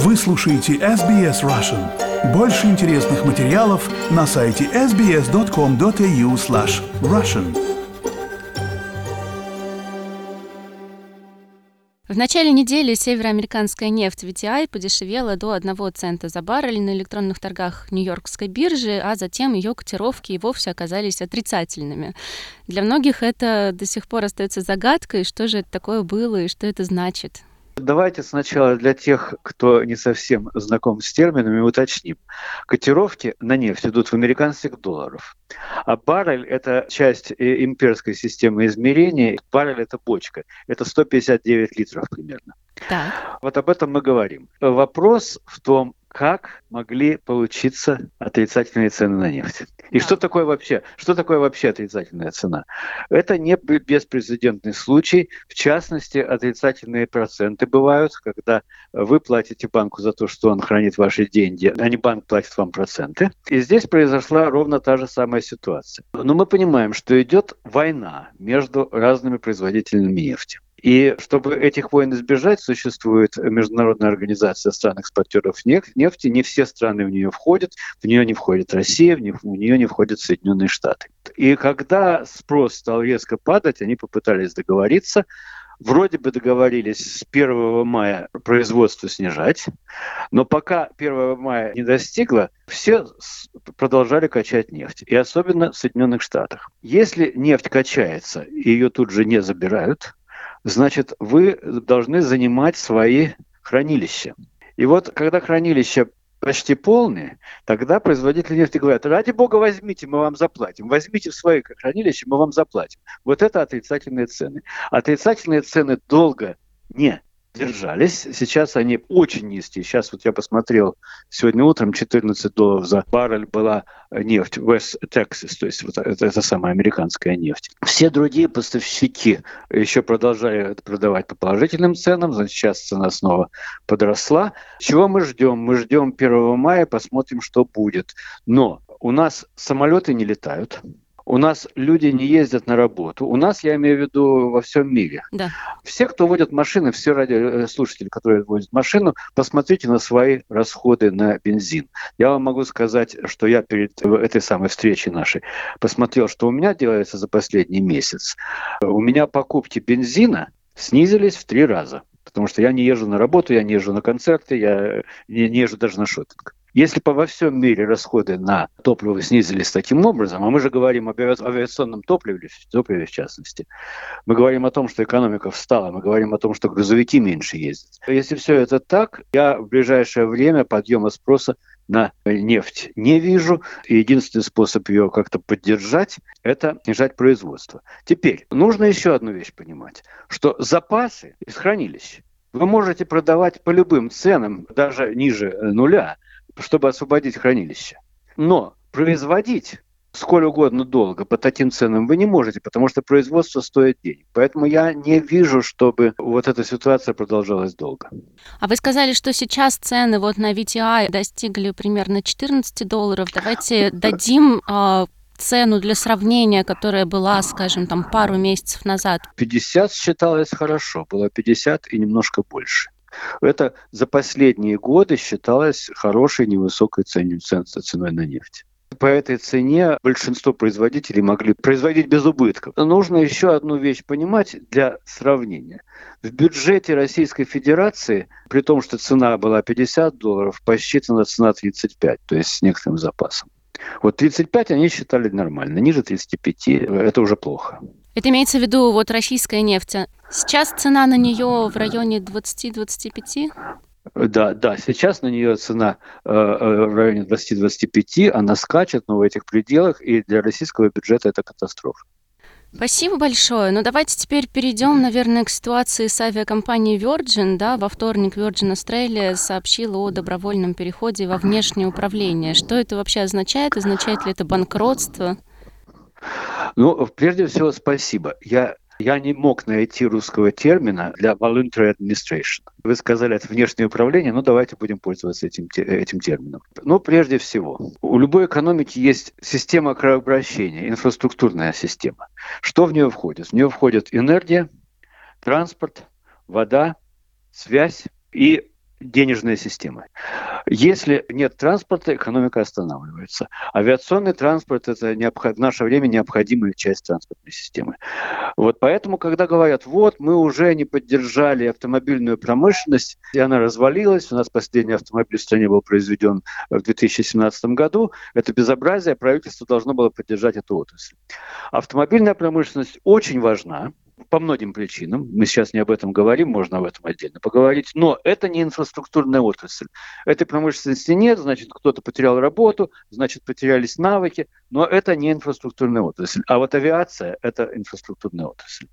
Вы слушаете SBS Russian. Больше интересных материалов на сайте sbs.com.au/russian. В начале недели североамериканская нефть WTI подешевела до 1 цента за баррель на электронных торгах Нью-Йоркской биржи, а затем ее котировки и вовсе оказались отрицательными. Для многих это до сих пор остается загадкой, что же это такое было и что это значит. Давайте сначала для тех, кто не совсем знаком с терминами, уточним. Котировки на нефть идут в американских долларах, а баррель – это часть имперской системы измерения. Баррель – это бочка, это 159 литров примерно. Так. Вот об этом мы говорим. Вопрос в том, как могли получиться отрицательные цены на нефть. И что такое вообще отрицательная цена? Это не беспрецедентный случай. В частности, отрицательные проценты бывают, когда вы платите банку за то, что он хранит ваши деньги, а не банк платит вам проценты. И здесь произошла ровно та же самая ситуация. Но мы понимаем, что идет война между разными производителями нефти. И чтобы этих войн избежать, существует Международная организация стран-экспортеров нефти. Не все страны в нее входят. В нее не входит Россия, в нее не входят Соединенные Штаты. И когда спрос стал резко падать, они попытались договориться. Вроде бы договорились с 1 мая производство снижать, но пока 1 мая не достигло, все продолжали качать нефть, и особенно в Соединенных Штатах. Если нефть качается и ее тут же не забирают, значит, вы должны занимать свои хранилища. И вот когда хранилища почти полные, тогда производители нефти говорят: ради бога, возьмите, мы вам заплатим. Возьмите в свои хранилища, мы вам заплатим. Вот это отрицательные цены. Отрицательные цены долго не держались. Сейчас они очень низкие. Сейчас вот я посмотрел, сегодня утром $14 за баррель была нефть West Texas, то есть вот это самая американская нефть. Все другие поставщики еще продолжали продавать по положительным ценам, значит, сейчас цена снова подросла. Чего мы ждем? Мы ждем 1 мая, посмотрим, что будет. Но у нас самолеты не летают. У нас люди не ездят на работу. У нас, я имею в виду, во всем мире. Да. Все, кто водят машины, все радиослушатели, которые водят машину, посмотрите на свои расходы на бензин. Я вам могу сказать, что я перед этой самой встречей нашей посмотрел, что у меня делается за последний месяц. У меня покупки бензина снизились в 3 раза. Потому что я не езжу на работу, я не езжу на концерты, я не езжу даже на шопинг. Если во всем мире расходы на топливо снизились таким образом, а мы же говорим об авиационном топливе в частности, мы говорим о том, что экономика встала, мы говорим о том, что грузовики меньше ездят. Если все это так, я в ближайшее время подъема спроса на нефть не вижу. И единственный способ ее как-то поддержать – это снижать производство. Теперь нужно еще одну вещь понимать, что запасы из хранилищ вы можете продавать по любым ценам, даже ниже нуля, чтобы освободить хранилище. Но производить сколь угодно долго по таким ценам вы не можете, потому что производство стоит денег. Поэтому я не вижу, чтобы вот эта ситуация продолжалась долго. А вы сказали, что сейчас цены вот на WTI достигли примерно $14. Давайте дадим цену для сравнения, которая была, скажем, там пару месяцев назад. 50 считалось хорошо, было 50 и немножко больше. Это за последние годы считалось хорошей невысокой ценой на нефть. По этой цене большинство производителей могли производить без убытков. Нужно еще одну вещь понимать для сравнения. В бюджете Российской Федерации, при том, что цена была $50, посчитана цена 35, то есть с некоторым запасом. Вот 35 они считали нормально, ниже 35 это уже плохо. Это имеется в виду вот российская нефть. Сейчас цена на нее в районе 20-25? Да, сейчас на нее цена в районе 20-25, она скачет, но в этих пределах, и для российского бюджета это катастрофа. Спасибо большое. Ну, давайте теперь перейдем, наверное, к ситуации с авиакомпанией Virgin. Да, во вторник Virgin Australia сообщила о добровольном переходе во внешнее управление. Что это вообще означает? Означает ли это банкротство? Ну, прежде всего, спасибо. Я не мог найти русского термина для voluntary administration. Вы сказали, это внешнее управление, ну давайте будем пользоваться этим термином. Ну, прежде всего, у любой экономики есть система кровообращения, инфраструктурная система. Что в нее входит? В нее входит энергия, транспорт, вода, связь и денежная система. Если нет транспорта, экономика останавливается. Авиационный транспорт – это в наше время необходимая часть транспортной системы. Вот поэтому, когда говорят, вот, мы уже не поддержали автомобильную промышленность, и она развалилась, у нас последний автомобиль в стране был произведен в 2017 году, это безобразие, правительство должно было поддержать эту отрасль. Автомобильная промышленность очень важна, по многим причинам. Мы сейчас не об этом говорим, можно об этом отдельно поговорить. Но это не инфраструктурная отрасль. Этой промышленности нет, значит, кто-то потерял работу, значит, потерялись навыки, но это не инфраструктурная отрасль. А вот авиация – это инфраструктурная отрасль.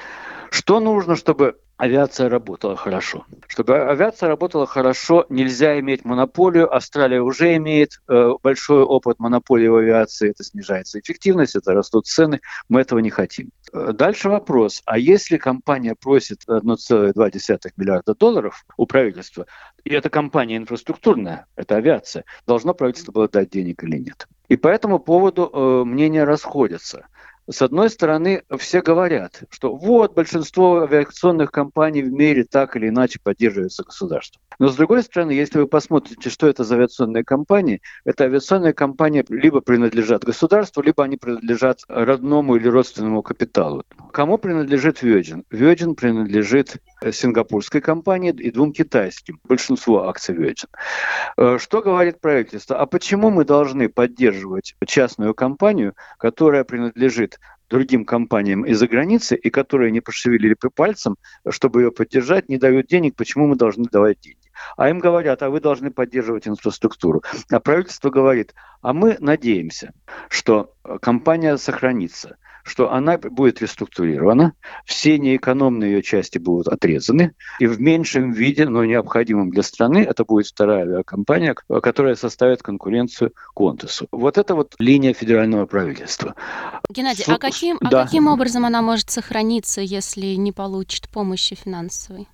Что нужно, чтобы авиация работала хорошо? Чтобы авиация работала хорошо, нельзя иметь монополию. Австралия уже имеет большой опыт монополии в авиации. Это снижается эффективность, это растут цены. Мы этого не хотим. Дальше вопрос. А если компания просит 1,2 миллиарда долларов у правительства, и эта компания инфраструктурная, это авиация, должно правительство было дать денег или нет? И по этому поводу мнения расходятся. С одной стороны, все говорят, что вот большинство авиационных компаний в мире так или иначе поддерживаются государством. Но с другой стороны, если вы посмотрите, что это за авиационные компании, это авиационные компании либо принадлежат государству, либо они принадлежат родному или родственному капиталу. Кому принадлежит Virgin? Virgin принадлежит сингапурской компании и 2 китайским, большинство акций Virgin. Что говорит правительство? А почему мы должны поддерживать частную компанию, которая принадлежит другим компаниям из-за границы, и которые не пошевелили пальцем, чтобы ее поддержать, не дают денег, почему мы должны давать деньги? А им говорят, а вы должны поддерживать инфраструктуру. А правительство говорит, а мы надеемся, что компания сохранится, что она будет реструктурирована, все неэкономные ее части будут отрезаны, и в меньшем виде, но необходимом для страны, это будет вторая авиакомпания, которая составит конкуренцию Qantas. Вот это вот линия федерального правительства. Геннадий, каким образом она может сохраниться, если не получит помощи финансовой?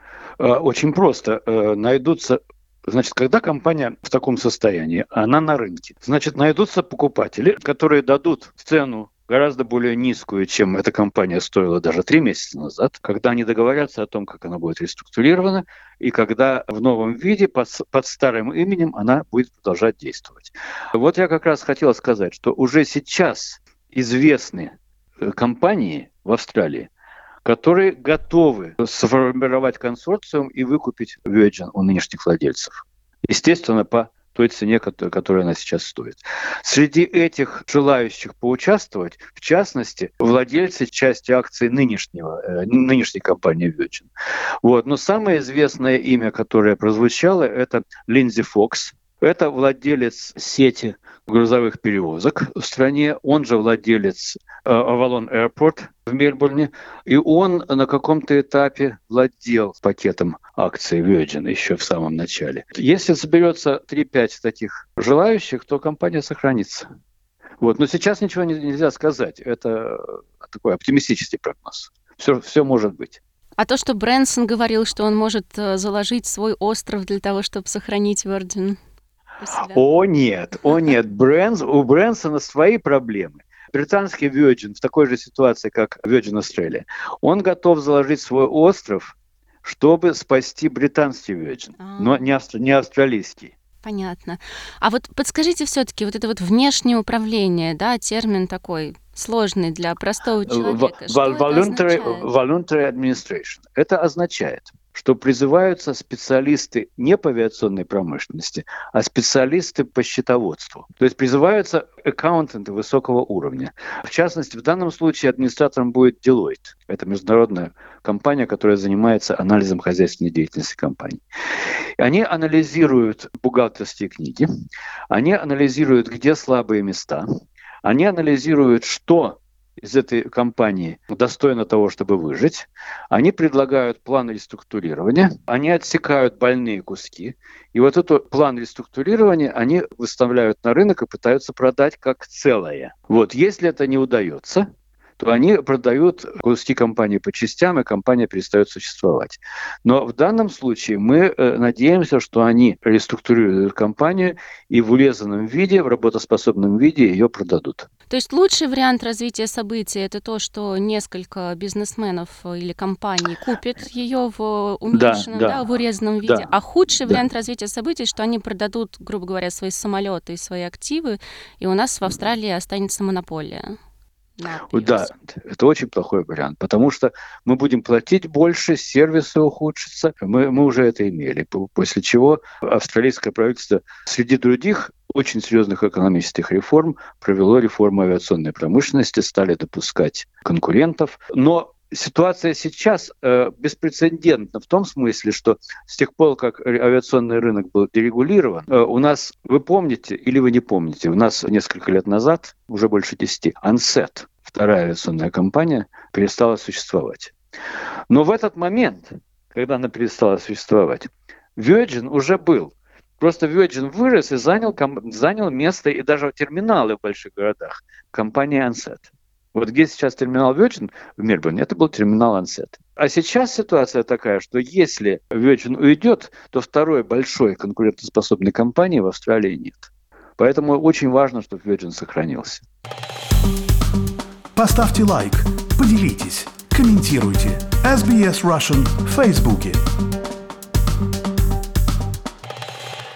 Очень просто. Найдутся... Значит, когда компания в таком состоянии, она на рынке, значит, найдутся покупатели, которые дадут цену гораздо более низкую, чем эта компания стоила даже 3 месяца назад, когда они договорятся о том, как она будет реструктурирована, и когда в новом виде, под старым именем, она будет продолжать действовать. Вот я как раз хотел сказать, что уже сейчас известны компании в Австралии, которые готовы сформировать консорциум и выкупить Virgin у нынешних владельцев. Естественно, по той цене, которая она сейчас стоит. Среди этих желающих поучаствовать, в частности, владельцы части акций нынешней компании Virgin. Вот. Но самое известное имя, которое прозвучало, это Линдзи Фокс. Это владелец сети грузовых перевозок в стране, он же владелец Avalon Airport в Мельбурне, и он на каком-то этапе владел пакетом акций Virgin еще в самом начале. Если соберется 3-5 таких желающих, то компания сохранится. Вот. Но сейчас ничего нельзя сказать. Это такой оптимистический прогноз. Все может быть. А то, что Брэнсон говорил, что он может заложить свой остров для того, чтобы сохранить Virgin... О нет, у Брэнсона свои проблемы. Британский Virgin в такой же ситуации, как Virgin Australia, он готов заложить свой остров, чтобы спасти британский Virgin, но не австралийский. Понятно. А вот подскажите все-таки, вот это вот внешнее управление, да, термин такой сложный для простого человека. Что это означает? Voluntary administration. Это означает, что призываются специалисты не по авиационной промышленности, а специалисты по счетоводству. То есть призываются аккаунтенты высокого уровня. В частности, в данном случае администратором будет Deloitte. Это международная компания, которая занимается анализом хозяйственной деятельности компаний. Они анализируют бухгалтерские книги, они анализируют, где слабые места, они анализируют, что из этой компании достойно того, чтобы выжить. Они предлагают план реструктурирования, они отсекают больные куски. И вот этот план реструктурирования они выставляют на рынок и пытаются продать как целое. Вот, если это не удается, то они продают куски компании по частям, и компания перестает существовать. Но в данном случае мы надеемся, что они реструктурируют компанию и в урезанном виде, в работоспособном виде ее продадут. То есть лучший вариант развития событий – это то, что несколько бизнесменов или компаний купят ее в уменьшенном, в урезанном виде, а худший вариант развития событий, что они продадут, грубо говоря, свои самолеты и свои активы, и у нас в Австралии останется монополия. Да, это очень плохой вариант, потому что мы будем платить больше, сервисы ухудшатся. Мы уже это имели, после чего австралийское правительство среди других очень серьезных экономических реформ провело реформу авиационной промышленности, стали допускать конкурентов. Но ситуация сейчас беспрецедентна в том смысле, что с тех пор, как авиационный рынок был дерегулирован, у нас, вы помните или вы не помните, у нас несколько лет назад, уже больше 10, Ansett, вторая авиационная компания, перестала существовать. Но в этот момент, когда она перестала существовать, Virgin уже был. Просто Virgin вырос и занял место, и даже терминалы в больших городах, компании Ansett. Вот где сейчас терминал Virgin в Мельбурне, это был терминал Ansett. А сейчас ситуация такая, что если Virgin уйдет, то второй большой конкурентоспособной компании в Австралии нет. Поэтому очень важно, чтобы Virgin сохранился. Поставьте лайк, поделитесь, комментируйте. SBS Russian в Фейсбуке.